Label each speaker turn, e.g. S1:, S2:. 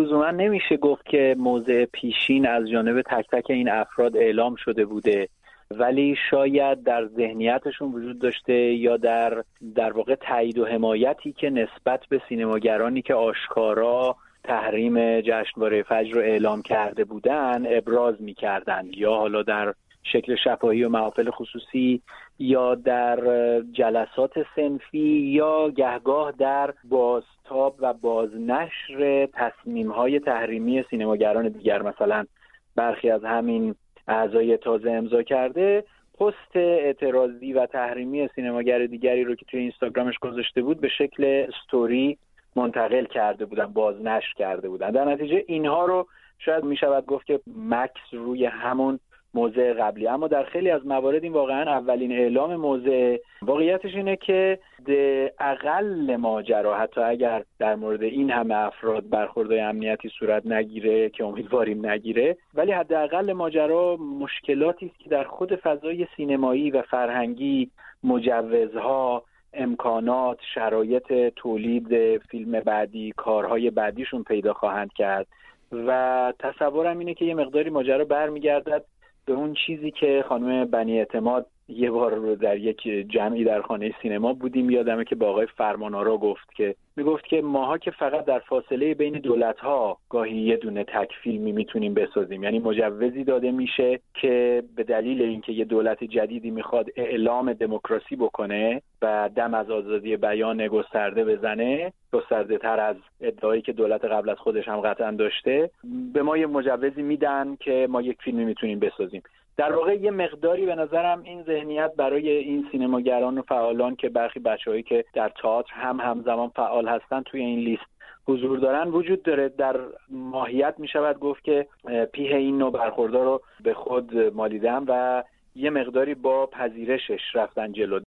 S1: لزوما نمیشه گفت که موضع پیشین از جانب تک تک این افراد اعلام شده بوده، ولی شاید در ذهنیتشون وجود داشته یا در واقع تایید و حمایتی که نسبت به سینماگرانی که آشکارا تحریم جشنواره فجر رو اعلام کرده بودن ابراز می‌کردن، یا حالا در شکل شفاهی و محافل خصوصی یا در جلسات صنفی یا گهگاه در بازتاب و بازنشر تصمیم‌های تحریمی سینماگران دیگر. مثلا برخی از همین اعضای تازه امضا کرده پست اعتراضی و تحریمی سینماگر دیگری رو که توی اینستاگرامش گذاشته بود به شکل استوری منتقل کرده بودن، بازنشر کرده بودن. در نتیجه اینها رو شاید می شود گفت که مکس روی همون موضع قبلی، اما در خیلی از موارد این واقعا اولین اعلام موضع. واقعیتش اینه که اقل ماجرا، حتی اگر در مورد این همه افراد برخوردهای امنیتی صورت نگیره که امیدواریم نگیره، ولی حداقل ماجرا مشکلاتی است که در خود فضای سینمایی و فرهنگی، مجوزها، امکانات، شرایط تولید فیلم بعدی، کارهای بعدیشون پیدا خواهند کرد. و تصورم اینه که یه مقداری ماجرا برمیگردد به اون چیزی که خانم بنی اعتماد یه بار رو در یک جمعی در خانه سینما بودیم، یادمه که با آقای فرمانآرا میگفت که ماها که فقط در فاصله بین دولت‌ها گاهی یه دونه تک فیلمی میتونیم بسازیم، یعنی مجوزی داده میشه که به دلیل اینکه یه دولت جدیدی میخواد اعلام دموکراسی بکنه و دم از آزادی بیان گسترده بزنه، گسترده تر از ادعایی که دولت قبل از خودش هم قطعا داشته، به ما یه مجوزی میدن که ما یک فیلمی میتونیم بسازیم. در واقع یه مقداری به نظرم این ذهنیت برای این سینماگران و فعالان که برخی بچه‌هایی که در تئاتر همزمان فعال هستن توی این لیست حضور دارن وجود داره. در ماهیت می شود گفت که پیه این نوع برخوردها رو به خود مالیدن و یه مقداری با پذیرشش رفتن جلو.